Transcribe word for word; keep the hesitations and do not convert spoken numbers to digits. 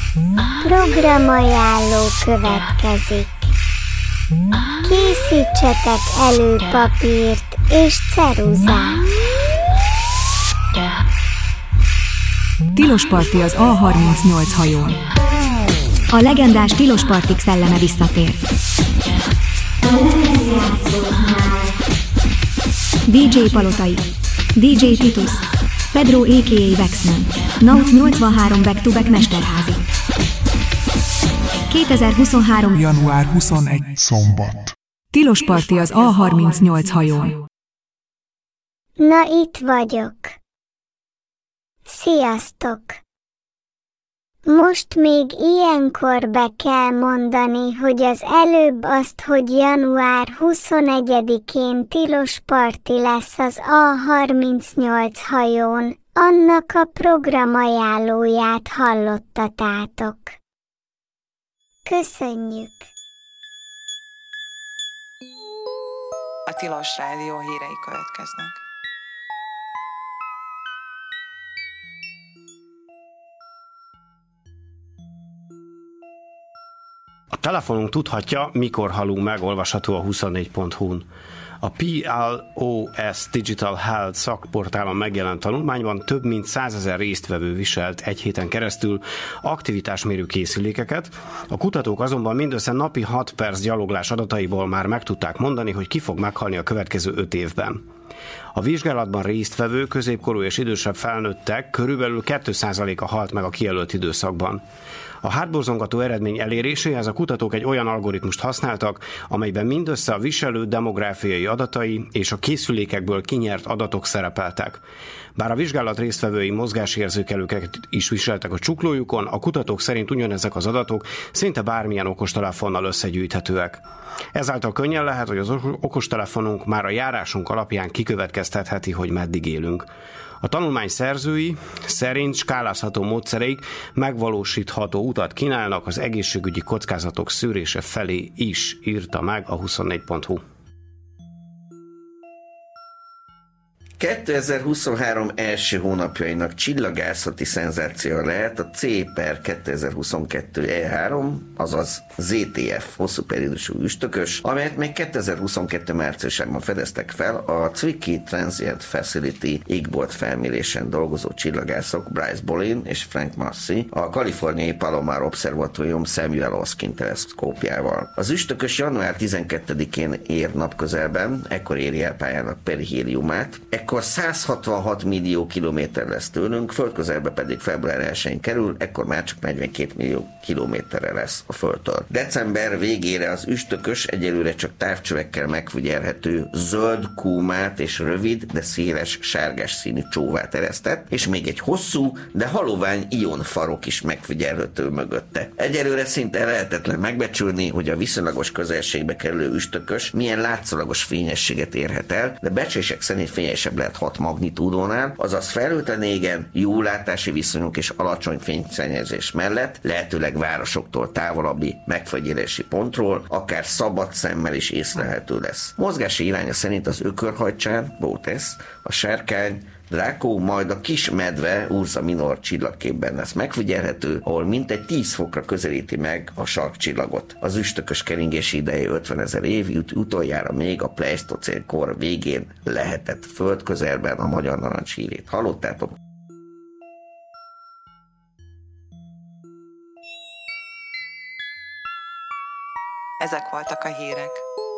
Programajánló következik. Készítsetek elő papírt és ceruzát. Tilos parti az á harmincnyolc hajón. A legendás Tilos partik szelleme visszatér. dé dzsé Palotai, dé dzsé Titus, Pedro á ká á Vexman, Naut nyolcvanhárom back-to-back mesterházi. kétezer-huszonhárom. január huszonegyedike szombat. Tilos parti az á harmincnyolc hajón. Na itt vagyok. Sziasztok! Most még ilyenkor be kell mondani, hogy az előbb azt, hogy január huszonegyedikén tilos parti lesz az á harmincnyolc hajón, annak a programajánlóját hallottatátok. Köszönjük! A Tilos Rádió hírei következnek. A telefonunk tudhatja, mikor halunk meg, olvasható a huszonnégy pont hu-n. A pé el o es Digital Health szakportálon megjelent tanulmányban több mint százezer résztvevő viselt egy héten keresztül aktivitásmérő készülékeket. A kutatók azonban mindössze napi hat perc gyaloglás adataiból már meg tudták mondani, hogy ki fog meghalni a következő öt évben. A vizsgálatban résztvevő középkorú és idősebb felnőttek körülbelül két százaléka halt meg a kijelölt időszakban. A hátborzongató eredmény eléréséhez a kutatók egy olyan algoritmust használtak, amelyben mindössze a viselő demográfiai adatai és a készülékekből kinyert adatok szerepeltek. Bár a vizsgálat résztvevői mozgásérzékelőket is viseltek a csuklójukon, a kutatók szerint ugyanezek az adatok szinte bármilyen okostelefonnal összegyűjthetőek. Ezáltal könnyen lehet, hogy az okostelefonunk már a járásunk alapján kikövetkeztetheti, hogy meddig élünk. A tanulmány szerzői szerint skálázható módszereik megvalósítható utat kínálnak az egészségügyi kockázatok szűrése felé is, írta meg a huszonnégy pont hu. kétezer-huszonhárom első hónapjainak csillagászati szenzációja lehet a C per kétezer-huszonkettő E három, azaz zé té ef hosszú periódusú üstökös, amelyet még kétezer-huszonkettő márciusában fedeztek fel a Zwicky Transient Facility égbolt felmérésen dolgozó csillagászok Bryce Bolin és Frank Massey a kaliforniai Palomar Observatorium Samuel Oskin teleszkópjával. Az üstökös január tizenkettedikén ér napközelben, ekkor éri el pályának perihéliumát, ekkor száz hatvanhat millió kilométer lesz tőlünk, földközelbe pedig február elsején kerül, ekkor már csak negyvenkét millió kilométerre lesz a Földtől. December végére az üstökös egyelőre csak távcsövekkel megfigyelhető zöld kúmát és rövid, de széles sárgás színű csóvát eresztett, és még egy hosszú, de halovány ionfarok is megfigyelhető mögötte. Egyelőre szinte lehetetlen megbecsülni, hogy a viszonylagos közelségbe kerülő üstökös milyen látszólagos fényességet érhet el, de becslések szerint fényesebb lehet hat magnitúdónál, azaz felhőtlen égen, jó látási viszonyok és alacsony fényszennyezés mellett, lehetőleg városoktól távolabbi megfigyelési pontról, akár szabad szemmel is észlelhető lesz. Mozgási iránya szerint az ökörhajcsán, Bótesz, a sárkány, Draco, majd a kis medve Ursa Minor csillagképben lesz megfigyelhető, ahol mintegy tíz fokra közelíti meg a sarkcsillagot. Az üstökös keringési ideje ötvenezer év, utoljára még a pleisztocén kor végén lehetett földközelben, a magyar narancs hírét hallottátok. Ezek voltak a hírek.